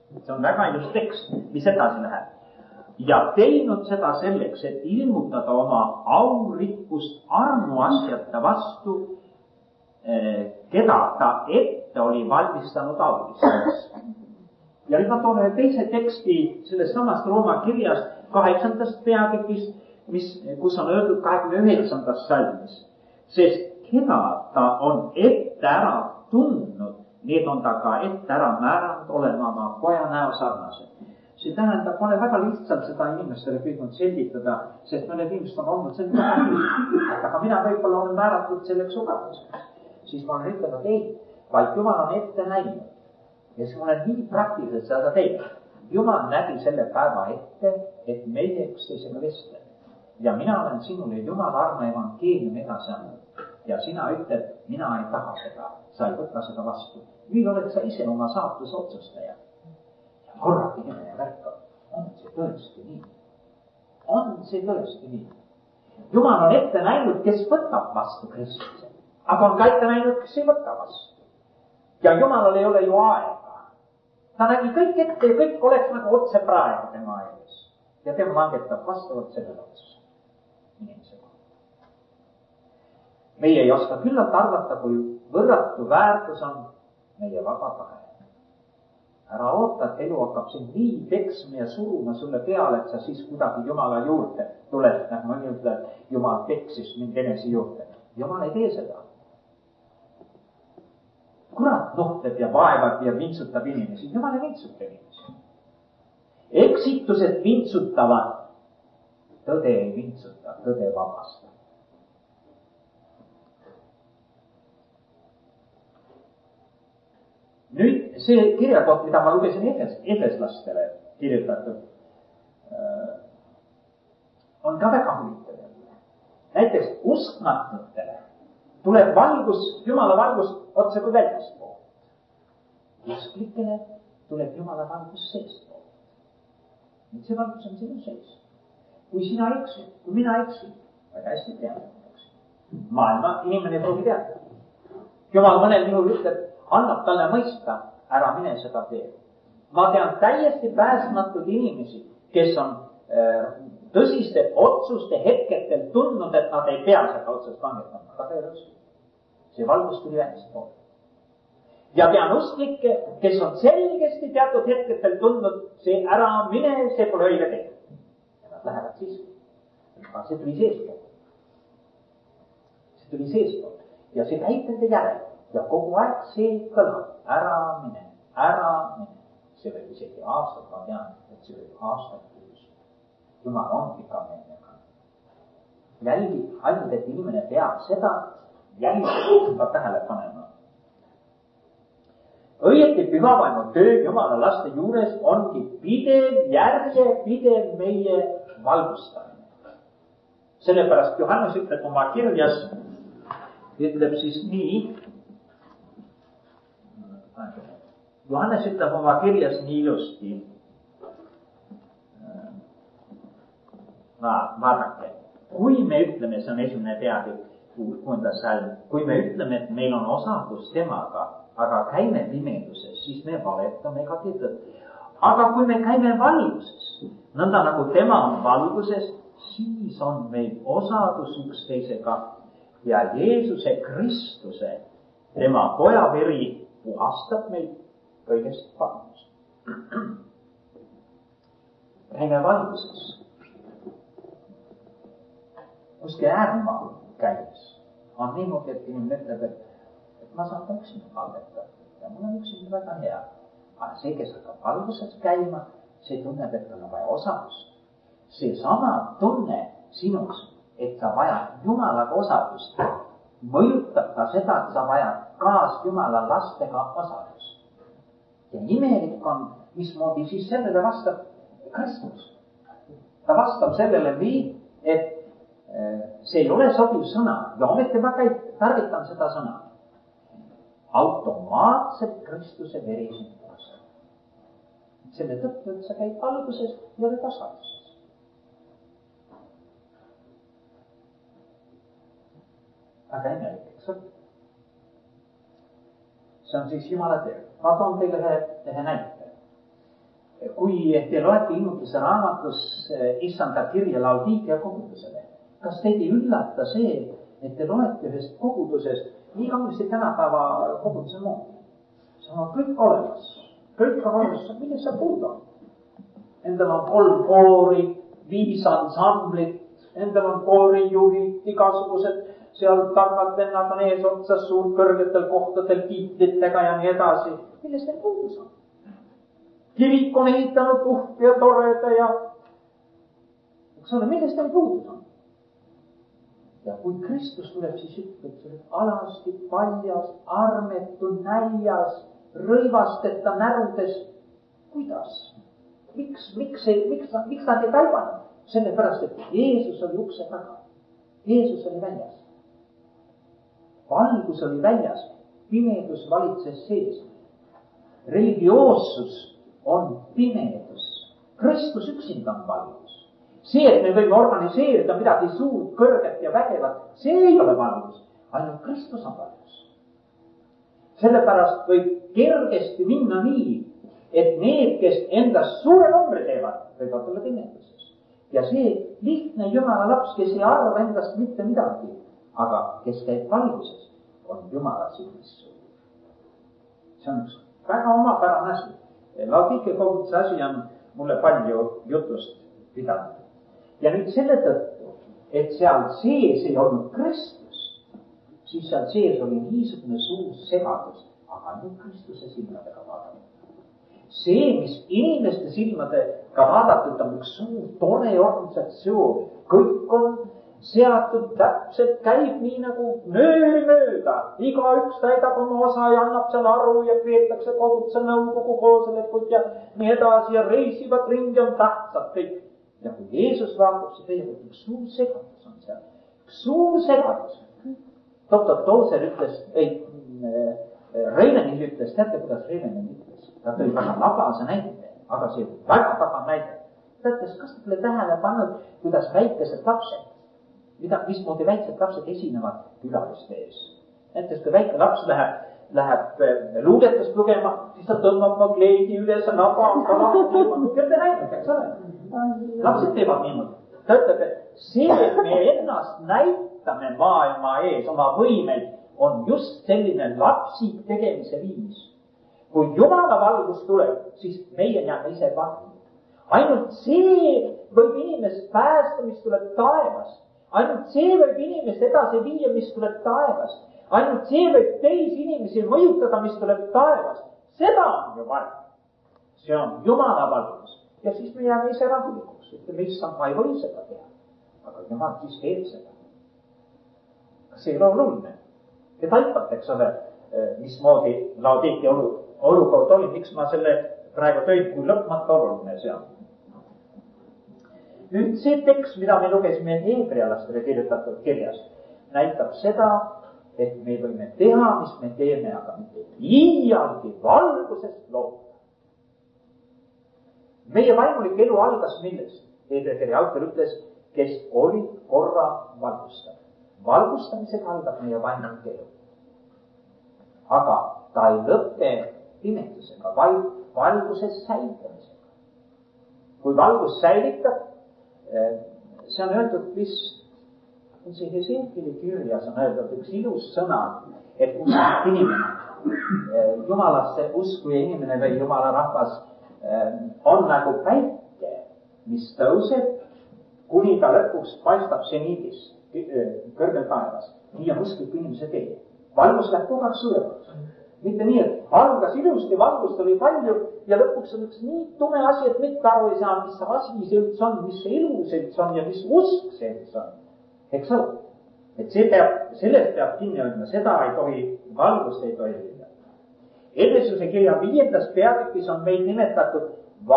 see on väga ilus tekst, mis edasi läheb. Ja teinud seda selleks, et ilmutada oma aurikkust armuasjata vastu, keda ta ette oli valmistanud auliseks. Ja nüüd ma toon ühe teise teksti sellest samast Rooma kirjast 8. peatükist, kus on öeldud 29. salmis. Sest keda ta on ette ära tundnud, need on ta ka ette ära määranud olema oma poja näo sarnased. See tähendab, ma olen väga lihtsalt seda inimestele püüdnud selgitada, sest mõned inimesed on olnud selline äärmiselt, aga mina võib-olla olen määratud selleks ugatuseks. Siis ma olen ütelnud ei, vaid Jumal on ette näinud. Ja siis ma olen nii praktiliselt seda teinud. Jumal nägi selle päeva ette, et meie üksteisega vestleme. Ja mina olen sinule Jumala arma evangeeliumi edasi andnud. Ja sina ütled, mina ei taha seda, sa ei võta seda vastu. Nüüd oled sa ise oma saatuse otsustaja. Korraga inimene märkab, on see tõesti nii? On see tõesti nii? Jumal on ette näinud, kes võtab vastu Kristuse, aga on ka ette näinud, kes ei võta vastu. Ja Jumalal ei ole ju aega. Ta nägi kõik ette ja kõik oleks nagu otse praegu tema ees. Ja tema langetab vastavalt sellele otsuse inimesega. Meie ei oska küllalt arvata, kui võrratu väärtus on meie vaba tahe. Ära oota, et elu hakkab sind nii peksma ja suruma sulle peale, et sa siis kuidagi Jumala juurde tuled. Nagu ma ütlen, et Jumal peksis mind enese juurde. Jumal ei tee seda. Kurat nuhtleb ja vaevab ja vintsutab inimesi. Jumal ei vintsuta inimesi. Eksitused vintsutavad. Tõde ei vintsuta, tõde vabastab. Nüüd see kirjakoht, mida ma lugesin efeslastele kirjutatud, on ka väga huvitav. Näiteks uskmatutele tuleb valgus, Jumala valgus otse kui väljaspool. Usklikele tuleb Jumala valgus seespool. Nüüd see valgus on sinu sees. Kui sina eksid, kui mina eksin, väga hästi teadlitakse. Maailma inimene ei pruugi teada. Jumal mõnel juhul ütleb, annab talle mõista, ära mine seda tee. Ma tean täiesti pääsmatud inimesi, kes on tõsiste otsuste hetketel tundnud, et nad ei pea seda otsust langetama. Aga ta ei ole usk. See valgus tuli väljaspool. Ja tean usklikke, kes on selgesti teatud hetketel tundnud, see ära mine, see pole õige tee. Ja nad lähevad siis. Aga see tuli seespool. See tuli seespool. Ja see käib nende järel. Ja kogu aeg see kõlab, ära mine, ära mine. See võib isegi aastat, ma tean, et see võib aastat kuus. Jumal on pika meelega. Jälgi, ainult et inimene peab seda jälgida ka tähele panema. Õieti pühavaimu töö Jumala laste juures ongi pidev meie valgustamine. Sellepärast Johannes ütleb oma kirjas, ütleb siis nii, Johannes ütleb oma kirjas nii ilusti. Vaadake, kui me ütleme, see on esimene peatükk, 6. salm, kui me ütleme, et meil on osadus temaga, aga käime pimeduses, siis me valetame ka tõtt. Aga kui me käime valguses, nõnda nagu tema on valguses, siis on meil osadus üksteisega ja Jeesuse Kristuse, tema poja veri puhastab meid kõigest pahamust. Käime valguses. Kuskil äärmaa käies on niimoodi, et inimene ütleb, et ma saan ka üksinda palvetada ja mul on üksinda väga hea. Aga see, kes hakkab valguses käima, see tunneb, et on vaja osadust. See sama tunne sinus, et sa vajad Jumalaga osadust, mõjutab ka seda, et sa vajad kaas Jumala lastega osadust. Ja imelik on, mismoodi siis sellele vastab Kristus. Ta vastab sellele nii, et see ei ole sobiv sõna ja ometi ma tarvitan seda sõna. Automaatselt Kristuse veri sind puhastab. Selle tõttu, et sa käid valguses ja oled osaduses. Aga imelik, eks ole? See on siis Jumala töö. Ma toon teile ühe näite. kui te loete ilmutuse raamatus issanda kirja Laodiikea kogudusele, kas teid ei üllata see, et te loete ühest kogudusest nii kaunis tänapäeva koguduse moodi? See on kõik olemas, milles sa puudu on? Endal on 3 koori, 5 ansamblit, endal on koorijuhid, igasugused, seal targad vennad on eesotsas suurkõrgetel kohtadel tiitlitega ja nii edasi. Millest neil puudus on? Kirik on ehitanud uhke ja toreda ja millest neil puudus on? Ja kui Kristus tuleb, siis ütleb, see alasti, paljas, armetu, näljas, rõivasteta närudes. Kuidas? Miks nad ei taibanud? Sellepärast, et Jeesus oli ukse taga. Jeesus oli väljas. Valgus oli väljas. Pimedus valitses sees. Religioossus on pimedus. Kristus üksinda on valgus. See, et me võime organiseerida midagi suurt, kõrget ja vägevat, see ei ole valgus. Ainult Kristus on valgus. Sellepärast võib kergesti minna nii, et need, kes endast suure numbri teevad, võivad olla pimeduses. Ja see lihtne Jumala laps, kes ei arva endast mitte midagi, aga kes käib valguses, on Jumala silmis suur. See on üks väga omapärane asi. Laodiikea koguduse asi on mulle palju jutust pidanud. Ja nüüd selle tõttu, et seal sees ei olnud Kristus, siis seal sees oli niisugune suur segadus, aga ainult Kristuse silmadega vaadatud. See, mis inimeste silmadega vaadatud on üks suur tore organisatsioon, kõik on seatud täpselt, käib nii nagu nööri mööda. Igaüks täidab oma osa ja annab seal aru ja peetakse koguduse nõukogu koosolekud ja nii edasi ja reisivad ringi, on tähtsad kõik. Ja kui Jeesus vaatab, see teeb, et üks suur segadus on seal. Üks suur segadus. Doktor Tooser ütles, Reinenin ütles, teate, kuidas Reinenin ütles? Ta tõi väga labase näite, aga see väga tabav näide. Ta ütles, kas te pole tähele pannud, kuidas väikesed lapsed, mismoodi väiksed lapsed esinevad külaliste ees. Näiteks, kui väike laps läheb luuletust lugema, siis ta tõmbab oma kleidi üles, naba, küll te näinud, eks ole? Lapsed teevad niimoodi. Ta ütleb, et see, et me ennast näitame maailma ees, oma võimeid, on just selline lapsi tegemise viis. Kui Jumala valgus tuleb, siis meie jääme ise vahvi. Ainult see võib inimest päästa, mis tuleb taevast. Ainult see võib inimest edasi viia, mis tuleb taevast. Ainult see võib teisi inimesi mõjutada, mis tuleb taevast. Seda on ju vaja. See on Jumala valgus. Ja siis me jääme ise rahulikuks. Ütleme, issand, ma ei või seda teha. Aga Jumal siis teeb seda. Kas ei ole oluline? Te taipate, eks ole, mismoodi Laodiikea olukord oli, miks ma selle praegu tõin, kui lõpmata oluline see on. Nüüd see tekst, mida me lugesime heebrealastele kirjutatud kirjas, näitab seda, et me võime teha, mis me teeme, aga mitte iialgi valgusest loobuda. Meie vaimulik elu algas millest? Hebreakirja autor ütles, kes olid korra valgustatud. Valgustamisega algab meie vaimulik elu. Aga ta ei lõppe pimedusega, vaid valguse säilitamisega. Kui valgus säilitab, see on öeldud vist, see Hesekieli kirjas on öeldud üks ilus sõna, et usk inimene, Jumalasse uskuja inimene või Jumala rahvas on nagu päike, mis tõuseb, kuni ta lõpuks paistab seniidis kõrgel taevas. Nii on uskliku inimese tee. Valgus läheb kogu aeg suuremaks. Mitte nii, et algas ilusti, valgust oli palju ja lõpuks on üks nii tume asi, et mitte aru ei saa, mis asi see üldse on, mis see elu see üldse on ja mis usk see üldse on. Eks ole? Et sellest peab kinni hoidma, seda ei tohi, valgust ei tohi hoida. Efesuse kirja 5. peatükis on meil nimetatud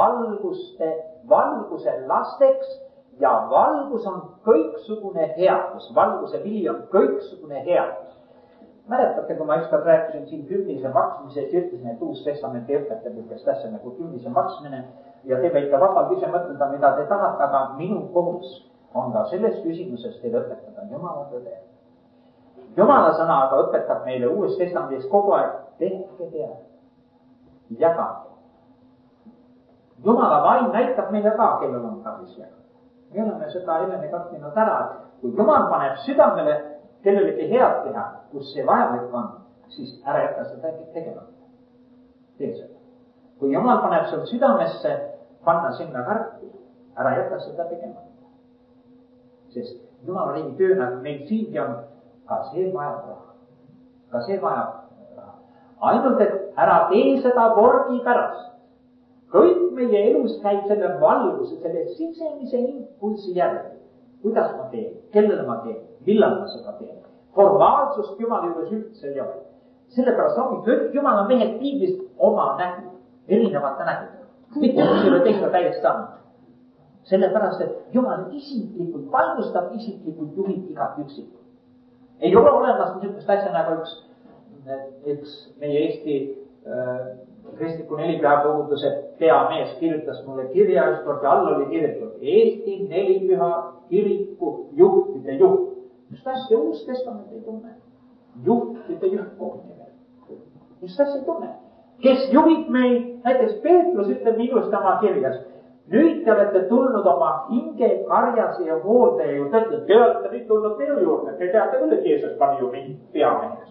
valguse lasteks ja valgus on kõiksugune headus. Valguse vili on kõiksugune headus. Mäletate, kui ma ükskord rääkisin siin kümnise maksmisest, ütlesin, et Uus Testamenti õpetab üldest asja nagu kümnise maksmine ja te võite vabalt ise mõtleda, mida te tahate, aga minu kohus on ka selles küsimuses teile õpetada Jumala tõde. Jumala sõna aga õpetab meile Uues Testamendis kogu aeg, tehke teada, jagage. Jumala vaim näitab meile ka, kellel on tarvis jagada. Me oleme seda enne kattinud ära, et kui Jumal paneb südamele kellelegi head teha, kus see vajalik on, siis ära jäta seda tegemata. Tee seda. Kui Jumal paneb sul südamesse panna sinna karpi, ära jäta seda tegemata. Sest Jumala riigi töö, nagu meil siingi on, ka see vajab raha. Ka see vajab raha. Ainult, et ära tee seda vormi pärast. Kõik meie elus käib selle valguse, selle sisemise impulsi järgi. Kuidas ma teen, kellele ma teen, millal ma seda teen. Formaalsust Jumala juures üldse ei ole. Sellepärast ongi kõik Jumala mehed piiblist oma nägu, erinevate nägudega. Mitte kus ei ole teisega täiesti saanud. Sellepärast, et Jumal isiklikult valgustab, isiklikult juhib igat üksikut. Ei ole olemas niisugust asja nagu üks meie Eesti kristliku nelipüha koguduse peamees kirjutas mulle kirja ükskord ja all oli kirjutatud Eesti nelipüha kiriku juhtide juht. Just asja Uus Testament ei tunne. Juhtide juht kogu nimel. Just asja ei tunne. Kes juhib meid, näiteks Peetrus ütleb ilusti oma kirjas. Nüüd te olete tulnud oma hinge karjase ja hooldaja juurde, et te olete nüüd tulnud minu juurde. Te teate küll, et Jeesus pani ju mind peameheks.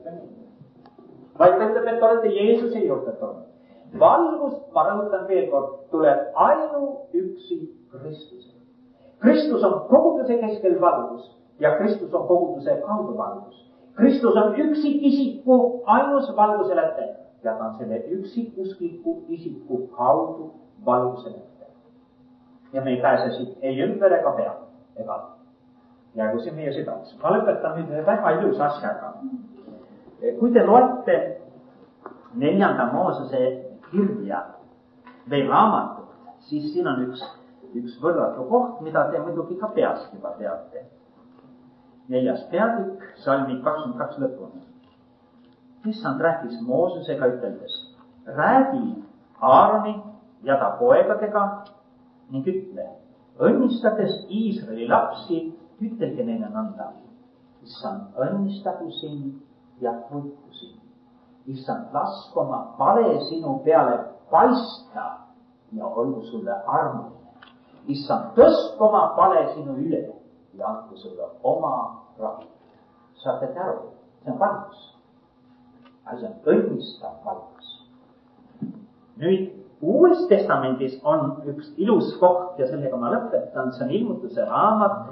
Vaid ta ütleb, et olete Jeesuse juurde tulnud. Valgus, ma rõhutan veel kord, tuleb ainuüksi Kristuse. Kristus on koguduse keskel valgus ja Kristus on koguduse kaudu valgus. Kristus on üksikisiku ainus valguse läte ja ta on selle üksikisiku isiku kaudu valguse läte. Ja me ei pääse siit ei ümber ega pea ega jäägu see meie südameks. Ma lõpetan nüüd väga ilus asjaga. Kui te loete 4. Moosese kirja või raamatut, siis siin on üks võrratu koht, mida te muidugi ka peast juba teate. 4. peatükk, salmid 22 lõpuni. Issand rääkis Moosesega üteldes, räägi Aaroni ja ta poegadega ning ütle, õnnistades Iisraeli lapsi, ütelge neile nõnda. Issand, õnnistagu sind ja hoidku sind. Issand, lask oma pale sinu peale paista ja olgu sulle armuline. Issand, tõstku oma pale sinu üle ja andku sulle oma rahu. Saate te aru, see on valgus. See on õnnistav valgus. Nüüd, Uues Testamendis on üks ilus koht ja sellega ma lõpetan, see on Ilmutuse raamat.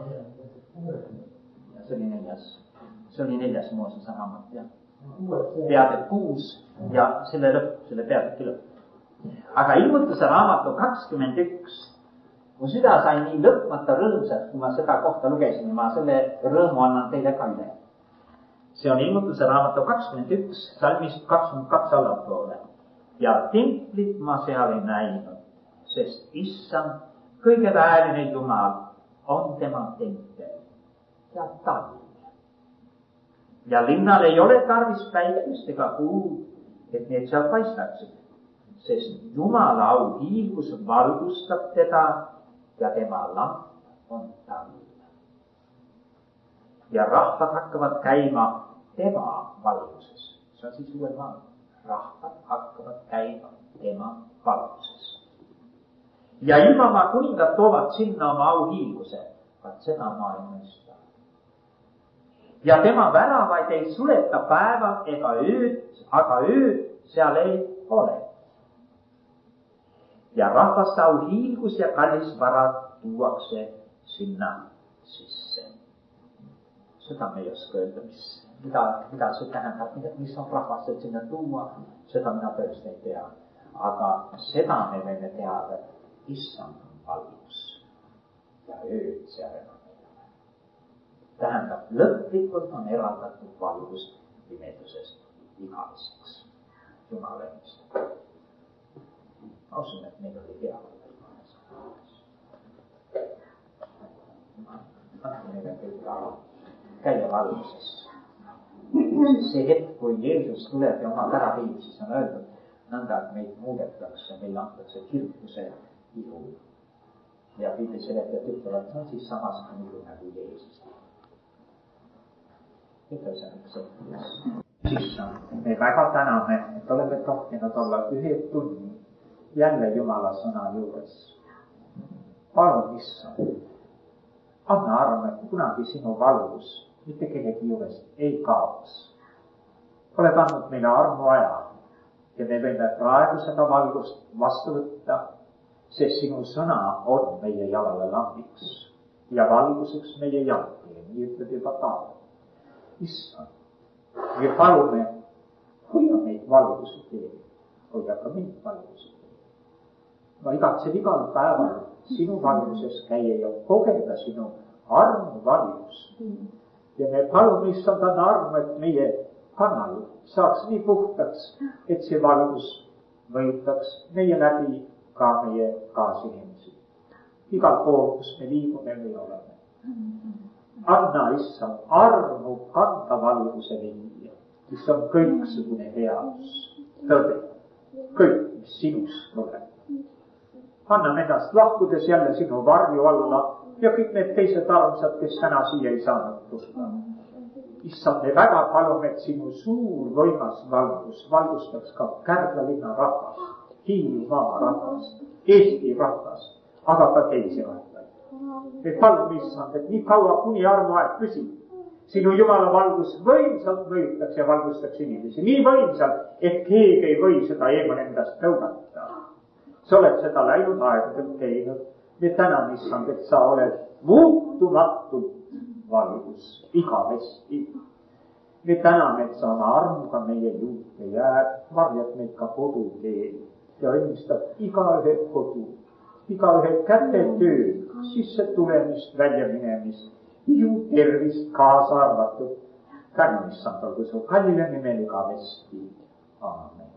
Ja see oli 4. Moosese raamat, jah. Peatükk 6 ja selle peatüki lõpp. Aga Ilmutuse raamatu 21, mu süda sai nii lõpmata rõõmsaks, kui ma seda kohta lugesin ja ma selle rõõmu annan teile ka üle. See on Ilmutuse raamatu 21, salmist 22 allapoole. Ja templit ma seal ei näinud, sest issand, kõige väeline Jumal on tema tempel ja talv. Ja linnal ei ole tarvis päikest ega kuud, et need seal paistaksid, sest Jumala au hiilgus valgustab teda ja tema lamp on talv. Ja rahvad hakkavad käima tema valguses. See on siis uuel maal. Rahvad hakkavad käima tema valguses. Ja ilmamaa kuningad toovad sinna oma auhiilguse, vaat seda ma ei mõista. Ja tema väravaid ei suleta päeval ega ööd, aga ööd seal ei ole. Ja rahvaste auhiilgus ja kallis varad tuuakse sinna sisse. Seda me ei oska öelda, mida see tähendab, mis on rahvast, et sinna tuua, seda mina tõesti ei tea. Aga seda me võime teada, et issand on valgus ja ööd seal enam ei ole. Tähendab, lõplikult on eraldatud valgus pimedusest igaveseks. Jumala õnnistab. Ma usun, et meil oli hea. Andke meile kõik aru. Käia valguses. See hetk, kui Jeesus tuleb ja oma ära viib, siis on öeldud nõnda, et meid muudetakse, meil antakse kirkuse ilu. Ja piibli seletajad ütlevad, see on siis samasugune ilu nagu Jeesus. Ütle see on üks hetk. Siis me väga täname, et oleme tohtinud olla ühe tunni jälle Jumala sõna juures. palun, issand, anna arm, et kunagi sinu valgus mitte kellegi juurest ei kaoks. oled andnud meile armuaja ja me võime praegu seda valgust vastu võtta, sest sinu sõna on meie jalale lambiks ja valguseks meie jalgteel, nii ütleb juba Taavet. issand, me palume, hoia meid valguse teel, hoia ka mind valguse teel. ma igatsen igal päeval sinu valguses käia ja kogeda sinu armu valgust. ja me palume, issand, anna armu, et meie kanal saaks nii puhtaks, et see valgus mõjutaks meie läbi ka meie kaasinimesi. igal pool, kus me liigume või oleme. anna, issand, armu kanda valguse viia, mis on kõiksugune headus, tõde, kõik, mis sinust tuleb. anname ennast lahkudes jälle sinu varju alla ja kõik need teised armsad, kes täna siia ei saanud tulla. issand, me väga palume, et sinu suur võimas valgus valgustaks ka Kärdla linna rahvast, Hiiumaa rahvast, Eesti rahvast, aga ka teisi rahvaid. me palume, issand, et nii kaua, kuni armuaeg püsib, sinu Jumala valgus võimsalt mõjutaks ja valgustaks inimesi. nii võimsalt, et keegi ei või seda eemal endast tõugata. sa oled seda läinud aegadel teinud. me täname, issand, et sa oled muutumatult valgus igavesti. me täname, et sa oma armuga meie juurde jääd, varjad meid ka koduteel ja õnnistad igaühe kodu, igaühe kätetöö, sissetulemist, väljaminemist, ju tervist kaasa arvatud. tänu, issand, olgu su kallile nimel igavesti. Aamen.